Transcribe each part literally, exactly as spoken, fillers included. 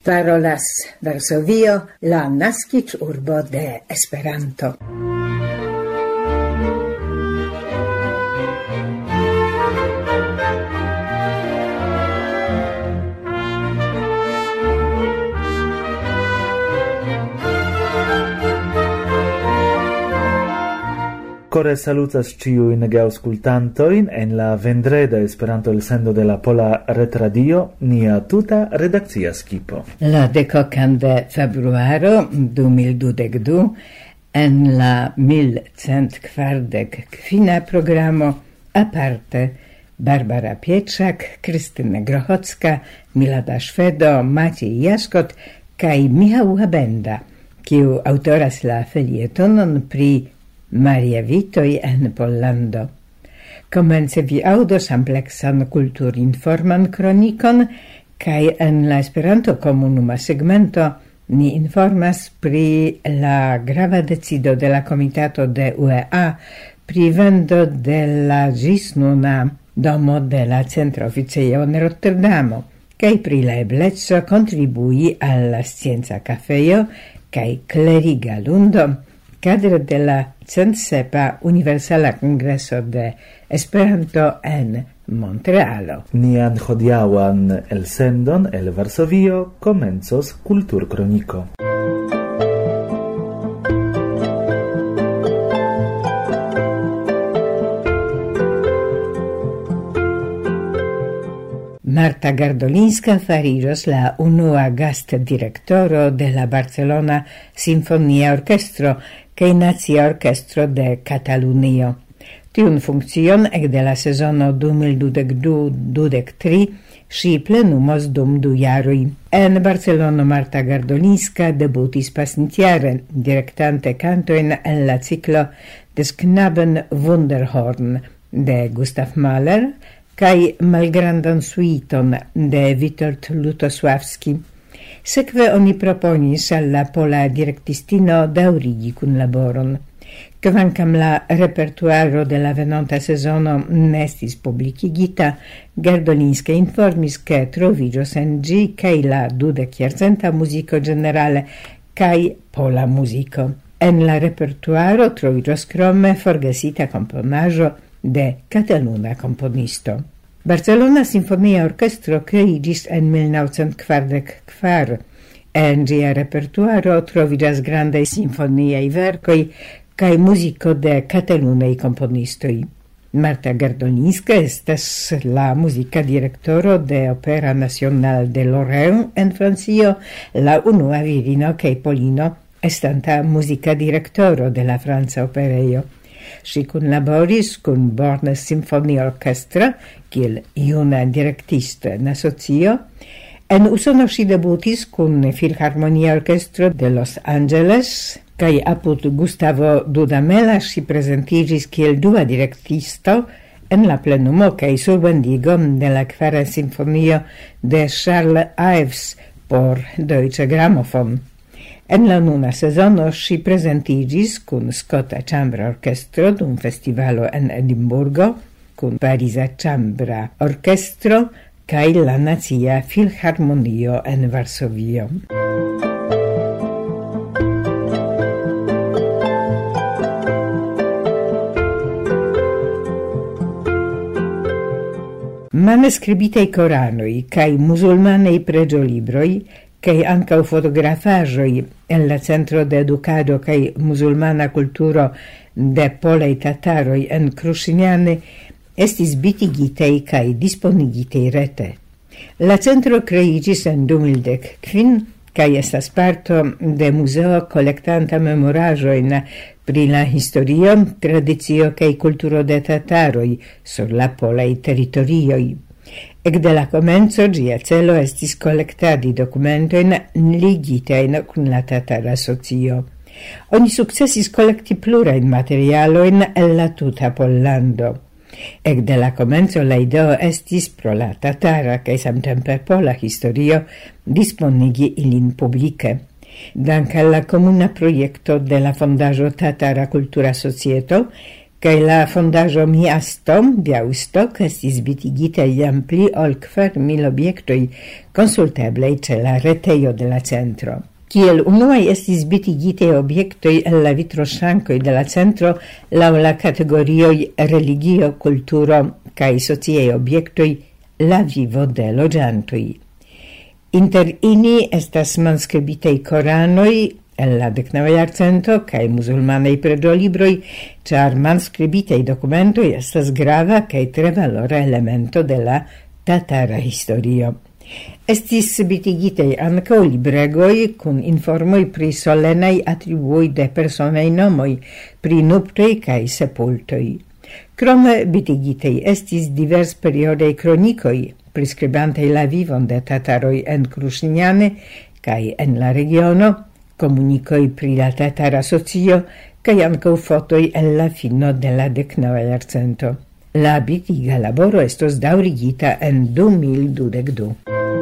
Parolas Varsovio, la naskiĝurbo de Esperanto. Core salutas ciuin geauscultantoin en la vendreda Esperanto elsendo de la Pola Retradio, nia tuta redakcia skipo. La dekokan de februaro du mil dudek du en la mil cent kvardek kvina programo aparte Barbara Pietrzak, Krystyna Grochocka, Milada Szwedo, Maciej Jaszkot kaj Michał Habenda, kiu autoras la felietonon pri Maria Vitoj en Pollando. Komence vi audos ampleksan kulturinforman kronikon, kaj en la Esperanto komunuma segmento ni informas pri la grava decido de la Komitato de U E A pri vendo de la ĝis nuna domo de la Centra Oficejo en Rotterdamo, kaj pri la ebleco kontribui al la Scienca Kafejo kaj kleriga lundo cadre de la centsepa Universala Congreso de Esperanto en Montrealo. Nian hodiaŭan elsendon el Varsovio komencos Kulturkroniko. Marta Gardolinska fariĝos la unua gastdirektoro de la Barcelona Sinfonia Orkestro kaj Nacia Orkestro de Katalunio. Tiun funkcion ekde la sezono du mil dudek du dudek tri ŝi plenumos dum du jaroj. En Barcelono Marta Gardolinska debutis pasintjare, direktante kantojn en la ciklo Des Knaben Wunderhorn de Gustav Mahler kaj malgrandan suiton de Witold Lutosławski. Sekve oni proponis al la pola direktistino daŭrigi kunlaboron. Kvankam la repertuaro de la venonta sezono ne estis publikigita, Gardolinska informis ke troviĝos en ĝi kaj la dudekjarcenta muziko ĝenerale kaj pola muziko. En la repertuaro troviĝos krome forgesita komponaĵo de kataluna komponisto. Barcelona Sinfonia Orkestro kreiĝis en mil novcent kvardek kvar. En ĝia repertuaro troviĝas grandaj simfoniaj verkoj kaj muziko de katalunaj komponistoj. Marta Gardolinska estas la muzika direktoro de Opera Nacional de Lorraine en Francio, la unua virino kaj polino estanta muzika direktoro de la franca operejo. Ŝi kunlaboris kun Born Symphony Orchestra kiel juna direktisto en asocio. En Usono ŝi debutis kun Filharmonia Orkestro de Los Angeles kaj apud Gustavo Dudamela ŝi prezentiĝis kiel dua direktisto en la plenumo kaj surbendigo de la kvara simfonio de Charles Ives por Deutsche Grammophon. En la nuna sezono ŝi prezentiĝis kun Skota Ĉambra Orkestro dum festivalo en Edinburgo, kun Pariza Ĉambra Orkestro kaj la Nacia Filharmonio en Varsovio. Manuskriptaj koranoj kaj musulmanaj preĝolibroj kaj ankaŭ fotografaĵoj en la Centro de Edukado kaj musulmana kulturo de polaj tataroj en Kruŝinjane estis bitigitaj kaj disponigitaj rete. La centro kreiĝis en du mil dek kvin kaj estas parto de muzeo kolektanta memoraĵojn pri la historio, tradicio kaj kulturo de tataroj sur la polaj teritorioj. Ekde la komenco ĝia celo estis kolektadi dokumentojn ligitajn kun la tatara socio. Oni sukcesis kolekti plurajn materialojn el la tuta Pollando. Ekde la komenco la ideo estis pro la tatara kaj samtempe pola historio disponigi ilin publike. Dank al la komuna projekto de la Fondaĵo Tatara Kultura Societo Kaj la fondaĵo Miasto Białystok estis bitigita jam pli ol kvar mil objektoj konsulteblaj ĉe la retejo de la centro. Kiel unuaj estis bitigite objektoj el la vitroŝrankoj de la centro laŭ la kategorioj religio, kulturo kaj sociaj objektoj, la vivo de loĝantoj. Inter ili estas manskribitaj koranoj el la deknava jarcento kaj musulmanaj preĝolibroj, ĉar manskribitaj dokumentoj estas grava kaj tre valora elemento de la tatara historio. Estis bitigitei ankaŭ libregoj kun informoj pri solenaj atribuoj de personaj nomoj, pri nuptoj kaj sepultoj. Krome bitigitei estis divers periodaj kronikoj, priskribantej la vivon de tataroj en Kruŝniane kaj en la regiono, komunikoj pri la tatara socio kaj ankaŭ fotoj el la fino de la deknava jarcento. La bitiga laboro estos daŭrigita en du mil dudek du.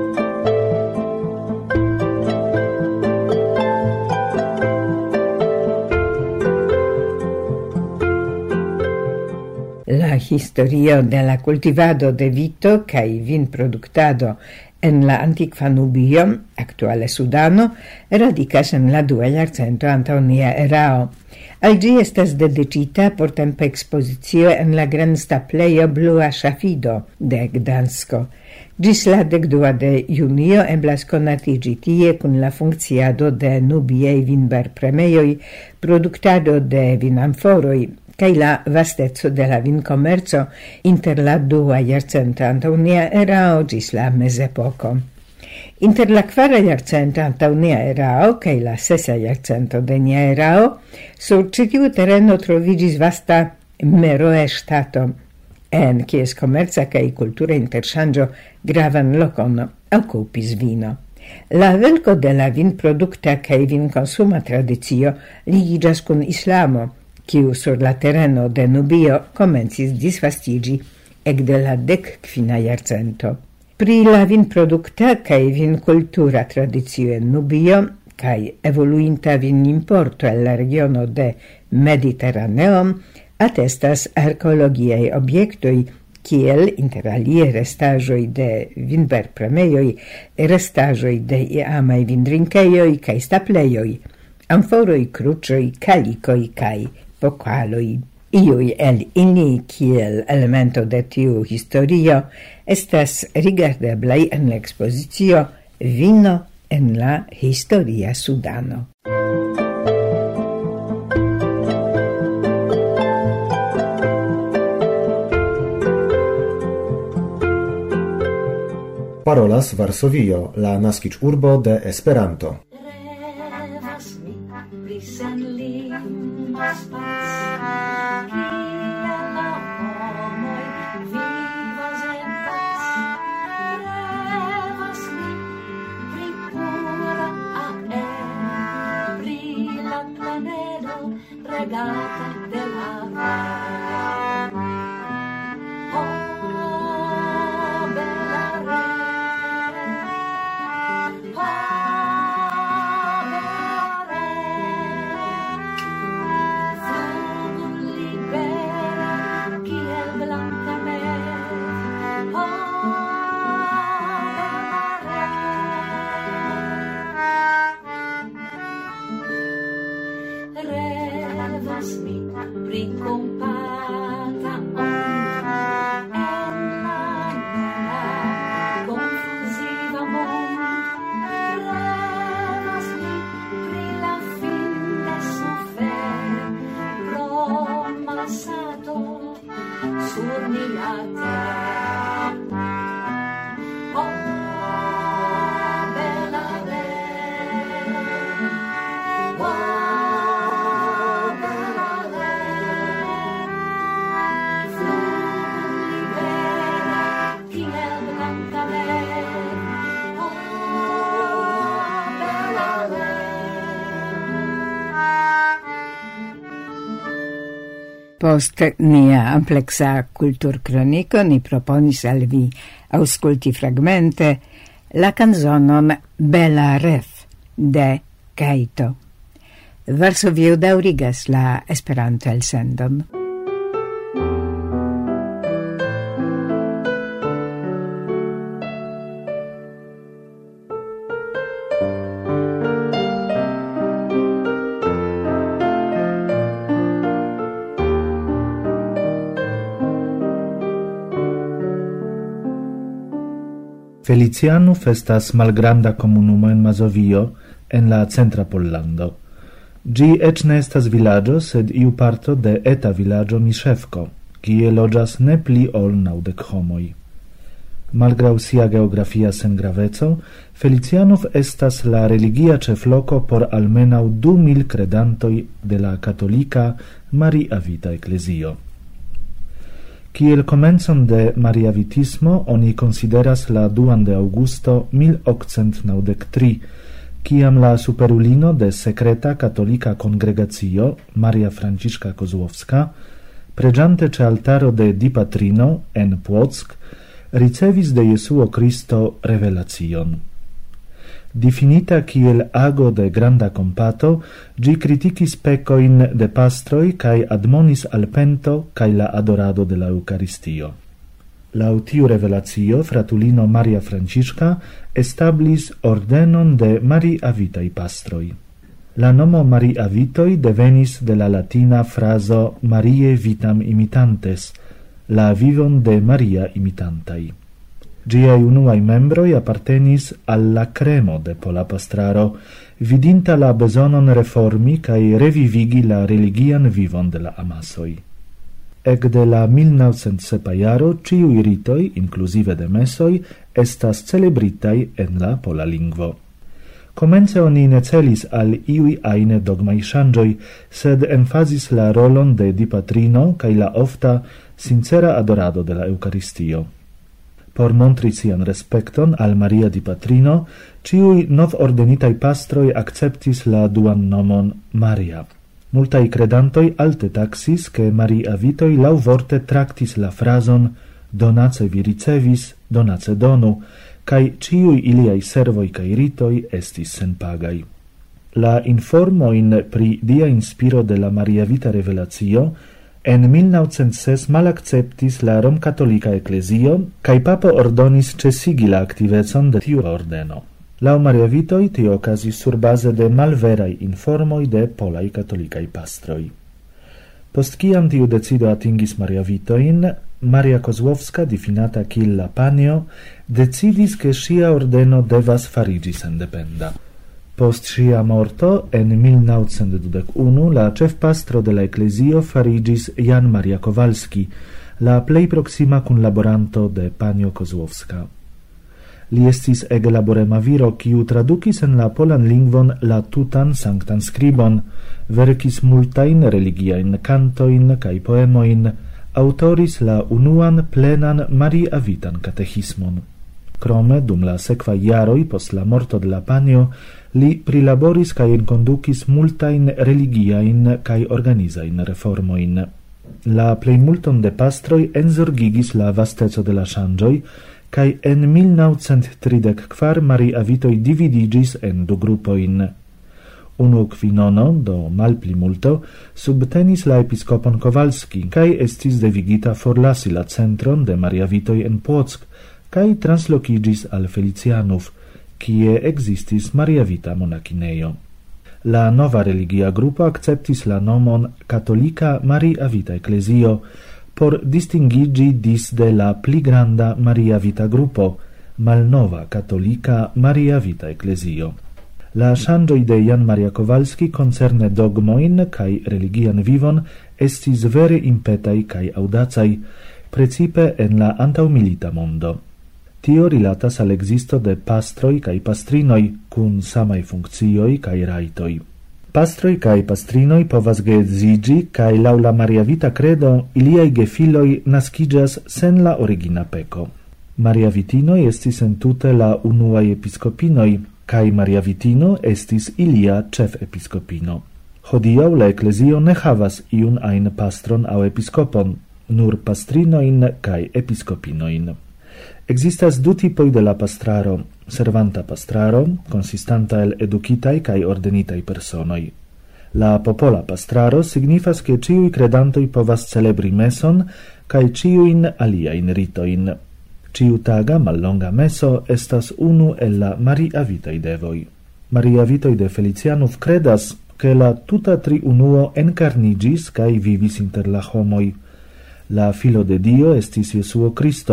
La historio de la cultivado de vito kaj vinproduktado en la antikva Nubio, aktuale Sudano, radikas en la dua jarcento antaŭ nia erao. Al ĝi estas dediĉita portempa ekspozicio en la grandstaplejo Blua Ŝafido de Gdansko. Ĝis la dekdua de junio eblas konatiĝi tie kun la funkciado de nubiaj vinberpremejoj, produktado de vinamforoj, kaj la vasteco de la vinkomerco inter la dua jarcento antaŭ nia erao ĝis la mezepoko. Inter la kvara jarcento antaŭ nia erao kaj la sesa jarcento de nia erao, sur ĉi tiu tereno troviĝis vasta meroe-ŝtato, en kies komerca kaj kultura interŝanĝo gravan lokon okupis vino. La venko de la vinprodukta kaj vinkonsuma tradicio ligiĝas kun islamo, kiu sur la tereno de Nubio komencis disvastiĝi ekde la dekkvina jarcento. Pri la vinprodukta kaj vinkultura tradicio en Nubio kaj evoluinta vinimporto el la regiono de Mediteraneo atestas arkeologiaj objektoj kiel inter alie restaĵoj de vinberpremejoj, restaĵoj de iamaj vindrinkejoj kaj staplejoj, amforoj, kruĉoj, kalikoj kaj pokaloj. Iuj el ili kiel elemento de tiu historio estas rigardeblaj en la ekspozicio Vino en la historia Sudano. Parolas Varsovio, la naskiĝurbo de Esperanto. Regata della oh, bella re, oh, bella re, flugo libera kiel blanca neve, oh, bella re. Revas mi ricompata onda en la nera confusiva mondo. Revas mi pri la fin de soffer promasato sur nia terra. Oh, bella re, oh, Post nia ampleksa kulturkroniko ni proponis al vi aŭskulti fragmente la kanzonon Bela Ref de Kaito. Varsovio daŭrigas la Esperanto-elsendon. Felicianów estas malgranda komunumo en Mazovio, en la centra Pollando. Gi ec ne estas villaggio, sed iu parto de eta villaggio Miszewko, kie loĝas ne pli ol naŭdek homoj. Malgraŭ sia geografia sengraveco, Felicianów estas la religia ĉefloko por almenaŭ du mil credantoj de la katolika Mariavita eklezio. Kiel komencon de mariavitismo oni consideras la duan de Augusto mil okcent naŭdek tri, kiam la superulino de sekreta katolika kongregacio Maria Franciszka Kozłowska, preĝante ĉe altaro de Dipatrino en Płock, ricevis de Jesuo Cristo revelacion. Difinita kiel ago de granda compato, gi critikis pecoin de pastroi cae admonis al pento cae la adorado de la Eucaristio. Lau tiu revelatio, fratulino Maria Franciszka establis ordenon de Mariavitai pastroi. La nomo Mariavitoi devenis de la latina fraso Mariae vitam imitantes, la vivon de Maria imitantai. Giai unuai membroi appartenis alla cremo de pola pastraro, vidinta la besonon reformi cae revivigi la religian vivon de la amasoi. Ec de la mil naŭcent sepa jaro, ciui ritoi, inclusive de mesoi, estas celebritai en la pola lingvo. Comence oni ne celis al iui aine dogmai shangioi, sed emfasis la rolon de Dipatrino cae la ofta sincera adorado de la Eucaristio. Por montri sian respecton al Maria Dipatrino, ciui nov ordenitai pastroi acceptis la duan nomon Maria. Multai credantoi alte taxis che Mariavitoi lauvorte tractis la frason donace vi ricevis, donace donu, cae ciui iliai servoi cae ritoi estis senpagai. La informoin pri dia inspiro de la Mariavita revelatio en mil naŭcent ses malacceptis la Rom-Katolika Eklezio, cae papo ordonis cesigi la activecon de tiu ordeno. Lau Mariavitoi tio okazis sur base de malverai informoi de polai katolikai pastroi. Post kiam tiu decido atingis Mariavitoin, Maria Kozłowska, difinata kiel la panio, decidis che sia ordeno devas farigi sendependa. Post sia morto, en mil naŭcent dudek unu, la ĉefpastro de la eklezio farigis Jan Maria Kowalski, la plej proksima kunlaboranto de panjo Kozłowska. Li estis ege laborema viro, kiu tradukis en la polan lingvon la tutan sanktan skribon, verkis multajn religiajn kantojn kaj poemojn, autoris la unuan plenan Mariavitan katechismon. Krome, dum la sekvaj jaroj post la morto de la panjo, li prilaboris kaj enkondukis multajn religiajn kaj organizajn reformojn. La plejmulton de pastroj enzorgigis la vasteco de la ŝanĝoj, kaj en mil naŭcent tridek kvar Mariavitoj dividigis en du grupojn. Unu kvinono, do malpli multo, subtenis la episkopon Kowalski, kaj estis devigita forlasi la centron de Mariavitoj en Płock, kaj translokigis al Felicianów, kie existis Mariavita monakinejo. La nova religia grupo acceptis la nomon Katolika Mariavita Eklezio, por distingigi dis de la pli granda Mariavita grupo, malnova Katolika Mariavita Eklezio. La ŝanĝoj de Jan Maria Kowalski concerne dogmoin kaj religian vivon estis vere impetaj kaj aŭdacaj, precipe en la antaŭmilita mondo. Tio rilatas al existo de pastroj kaj pastrinoj kun samaj funkcioj kaj rajtoj. Pastroj kaj pastrinoj povas geedziĝi kaj laŭ la Mariavita credo iliaj gefiloj naskiĝas sen la origina peko. Mariavitinoj estis entute la unuaj episkopinoj, kaj Mariavitino estis ilia ĉefepiskopino. Hodiaŭ la eklezio ne havas iun ajn pastron aŭ episkopon, nur pastrinojn kaj episkopinojn. Existas du tipoi de la pastraro, servanta pastraro, consistanta el educitai cae ordenitai personoi. La popola pastraro signifas che ciui credantoi povas celebri meson cae ciuin aliain ritoin. Ciu taga mallonga meso estas unu el la Mariavitai devoi. Mariavitoi de Felicianów credas che la tuta triunuo encarnigis cae vivis inter la homoi. La filo de Dio estis Jesuo Cristo,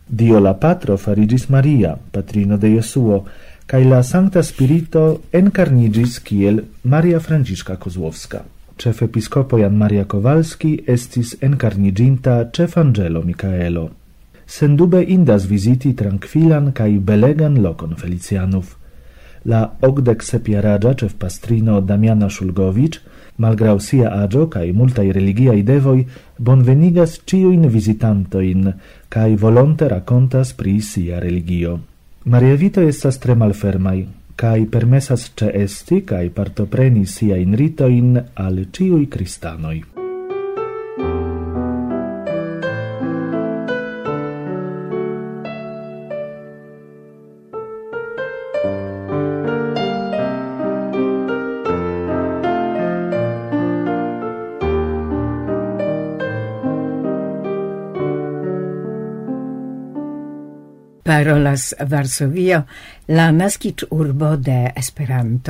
Dio la Patro farigis Maria, patrino de Jesuo, cae la Sancta Spirito encarnigis kiel Maria Franciszka Kozłowska. Cef episcopo Jan Maria Kowalski estis encarniginta cef Angelo Michaelo. Sendube indas visiti tranquilan cae belegan lokon Felicianów. La ogdek sepiaragia cef pastrino Damiana Szulgowicz, malgrau sia agio cae multai religiai devoi, bonvenigas ciuin visitantoin, cae volonte racontas pri sia religio. Maria Vito estas tre malfermai, cae permessas ceesti cae partopreni siain ritoin al ciui cristanoi. Parolas Varsovio, la naskiĝurbo de Esperanto.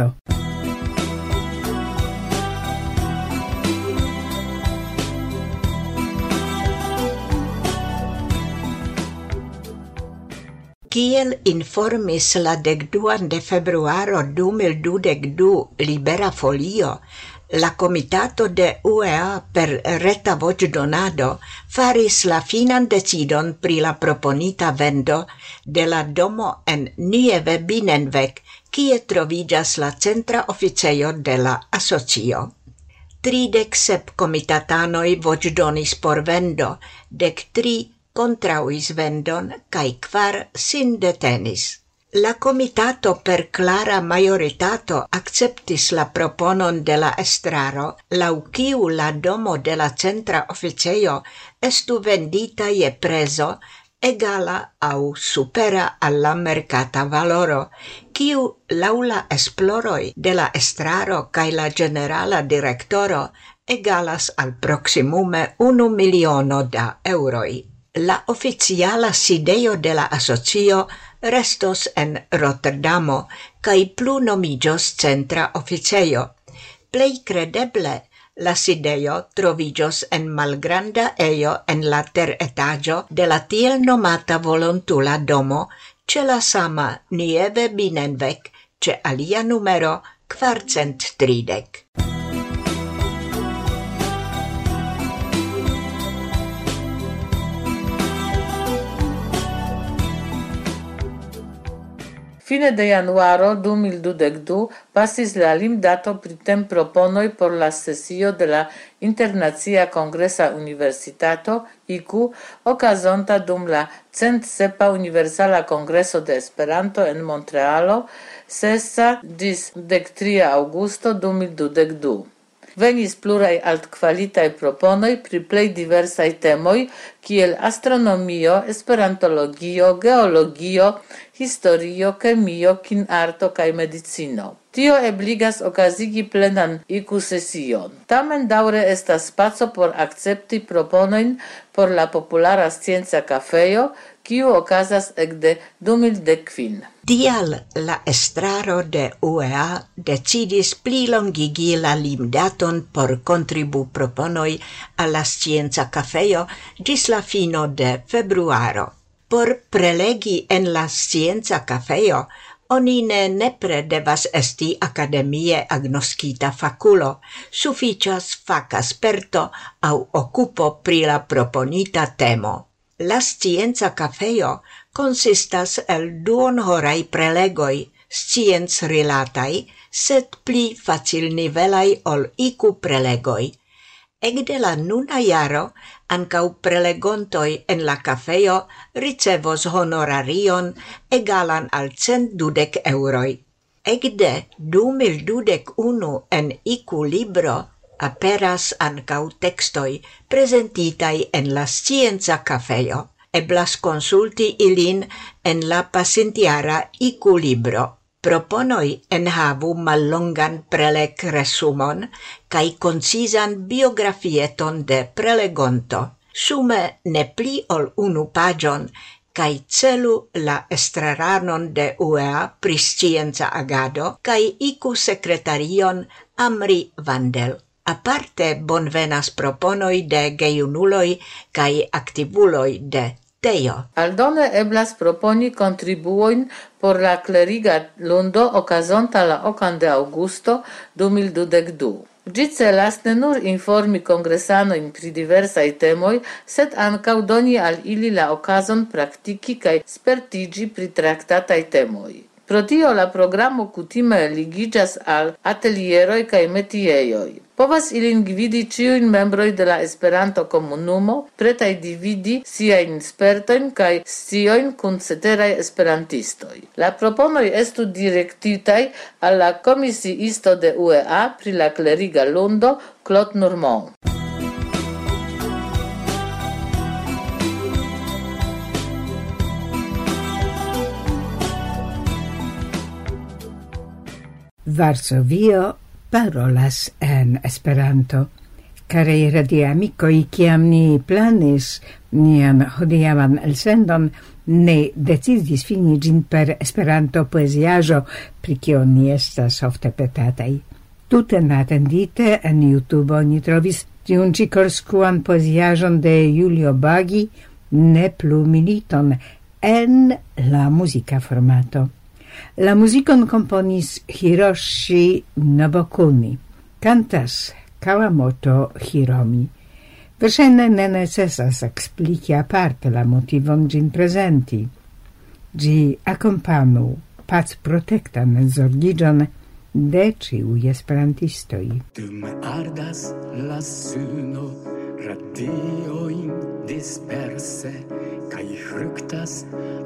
Kiel informis la dekduan de februaro du mil dudek du Libera Folio, la Comitato de U E A per reta voĉdonado faris la finan decidon pri la proponita vendo de la domo en Nieve Binnenweg, kie troviĝas la centra oficejo de la asocio. Tridek sep komitatanoj voĉdonis por vendo, dek tri kontraŭis vendon kaj kvar sin detenis. La comitato per clara majoritato acceptis la proponon de la estraro, lau kiu la domo de la centra oficejo estu vendita je prezo egala au supera alla mercata valoro, kiu lau la esploroi de la estraro kaj la generala direktoro egalas al proximume unu miliono da euroi. La oficiala sidejo de la asocio restos en Rotterdamo kaj plu nomiĝos centra oficejo. Plej kredeble la sidejo troviĝos en malgranda ejo en la teretaĝo de la tiel nomata volontula domo ĉe la sama Nieve Binnenweg ĉe alia numero kvarcent tridek. Fine de januaro du mil dudek du pasis la limdato pri temproponoj por la sesio de la Internacia Kongresa Universitato I Q okazonta dum la cent sepa Universala Kongreso de Esperanto en Montrealo sesa ĝis dek tria aŭgusto du mil dudek du. Venis pluraj altkvalitaj proponoj pri plej diversaj temoj, kiel astronomio, esperantologio, geologio, historio, kemio, kinarto kaj medicino. Tio ebligas okazigi plenan I Q sesion. Tamen daŭre estas spaco por akcepti proponojn por la populara scienca kafejo, kiu okazas ekde du mil dek kvin. Tial la estraro de U E A decidis plilongigi la limdaton por kontribu proponoj al la scienca kafejo ĝis la fino de februaro. Por prelegi en la scienca kafejo oni ne nepre devas esti akademie agnoskita fakulo, sufiĉas faka sperto aŭ okupo pri la proponita temo. La scienca kafejo consistas el duonhoraj prelegoj, scienc-rilataj, sed pli facilnivelaj ol I Q prelegoj. Ekde la nuna jaro ankaŭ prelegontoj en la kafejo ricevos honorarion egalan al cent dudek euroj. Ekde du mil dudek unu en I Q libro aperas ankaŭ tekstoj prezentitaj en la scienca kafejo. Eblas konsulti ilin en la pasintjara I Q libro. Proponoj enhavu mallongan preleg-resumon kaj koncizan biografieton de prelegonto. Sume ne pli ol unu paĝon kaj celu la estraranon de U E A pri scienca agado kaj I Q sekretarion Amri Vandel. Aparte bonvenas proponoj de gejunuloj kaj aktivuloj de Teo. Aldone eblas proponi contribuoin por la cleriga lundo okazonta la okan de Augusto du mil dudek du. Ĝi celas ne nur informi kongresanojn pri diversaj temoj, sed ankaŭ doni al ili la okazon praktiki kaj spertiĝi pri traktataj temoj. Pro tio la programo kutime ligiĝas al atelieroj kaj metiejoj. Povas ilin gvidi ĉiujn membroj de la Esperanto-komunumo, pretaj dividi siajn spertojn kaj sciojn kun ceteraj esperantistoj. La proponoj estu direktitaj al la komisiisto de U E A pri la kleriga lundo, Claude Normand. Varsovio parolas en Esperanto. Carei radioamicoi, kiam ni planis nian hodiavan elsendon, ne decidis fini gin per Esperanto poesiaĵo, pri kio ni estas ofte petataj. Tute neatendite en YouTube ni trovis tiun ĉi korskuan poesiaĵon de Julio Bagi, Ne plu militon, en la muzika formato. La muzikon komponis Hiroshi Nobokuni. Cantas Kawamoto Hiromi. Verŝajne ne necesas ekspliki aparte la motivon ĝin prezenti. Ĝi akompanu pacprotektan zorgiĝon de ĉiuj esperantistoj. Dum ardas la suno, radiojn disperse, kaj fruktas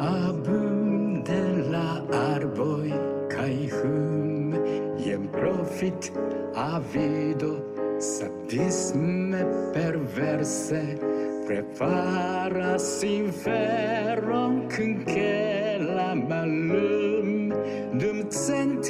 abunde la arboj kaj hum. Jen profit avido, sadisme perverse, preparas inferon kun la malum. Dum cent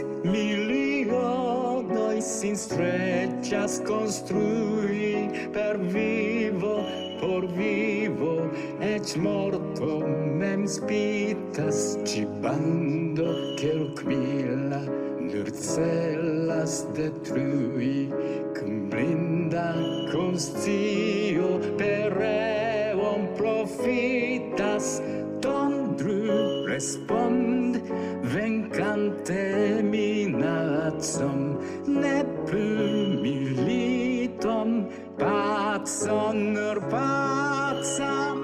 milionoj sin streĉas konstrui per vivo, por vivo, eĉ morto mem spitas ĉi bando kelkmila, nur celas detrui, kun blinda konscio pereon profitas. Tondru respond, venkante minacon, ne plu militon, pacon, nur pacon.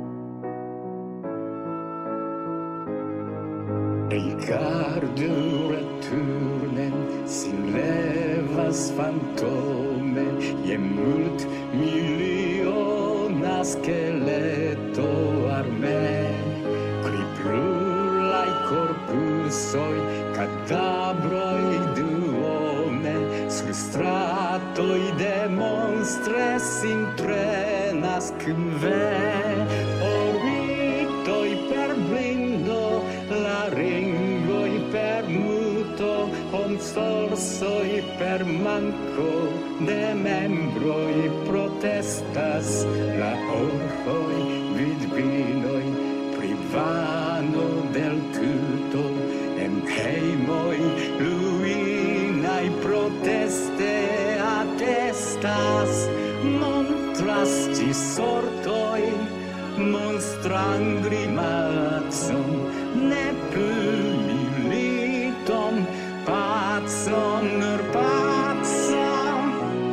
Rigardu returnen, sin levas fantome, je mult miliona skeleto arme, qui pluraj korpusoj, kadabroj duone, sur stratoj demonstre sin trenas kun ve. Orbitoj per blindo, la ringoj per muto, homsorsoj per manko de membroj protestas, la orfoj vidvinoj pri vano del tuto, en hejmoj ruinaj proteste atestas, montras ci sortoj, monstran grimacon, ne plu militon, pacon, nur pacon.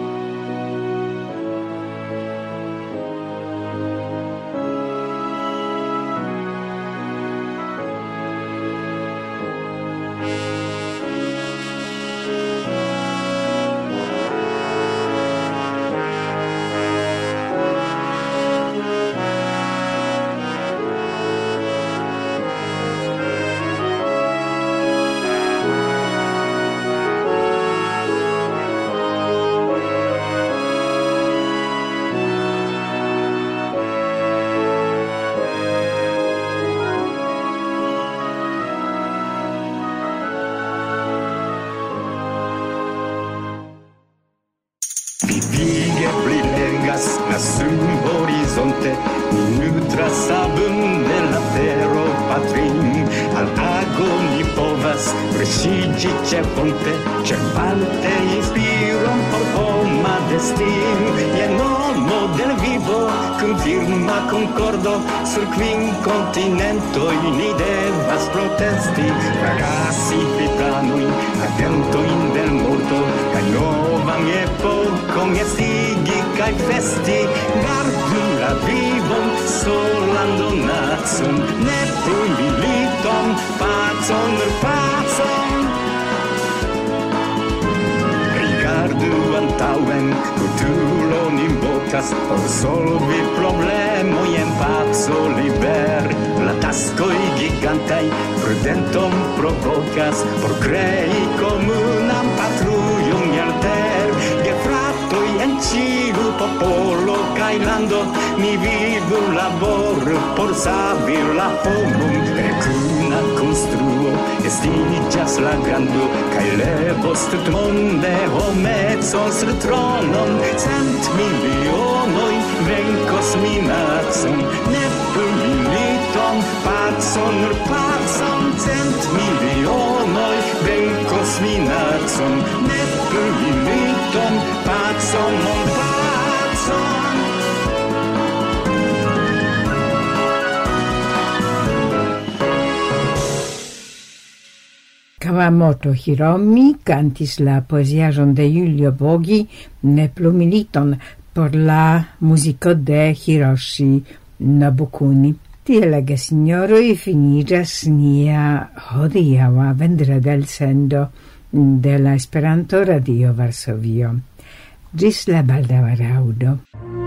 Horizonte mi nutras abunde la tero patrin, al ago mi povas presiĝi ĉe fonte, ĉerpante inspiron por homa esti je nomo del vivo kun firma concordo sur quin continentoi ni devas protesti ragazzi pitanui agento in del morto kai novan epokon estigi kai festi gardu la vivon solan donatsun ne plu militon pacon pacon rigardu antauen culturon invocas por solvi problemoi en paco liber la taskoi gigantai prudenton provocas por crei comunam patruion alter gefratoi en ciu popolo kai lando ni vivu labor por savir la homum recuna construo estigas la grando kai levos tut monde homezos tronon cent milionoi vencos minacum ne militon pacon pacon cent milionoi vencos minacum ne militon pacon non pacon Kawamoto Hiromi cantis la poesiajon de Julio Bogi ne plu militon por la musico de Hiroshi Nobukuni. Tiel ege signoroi finigas nia hodiaŭa vendredel sendo de la Esperanto Radio Varsovio. Ĝis la baldaŭa raŭdo.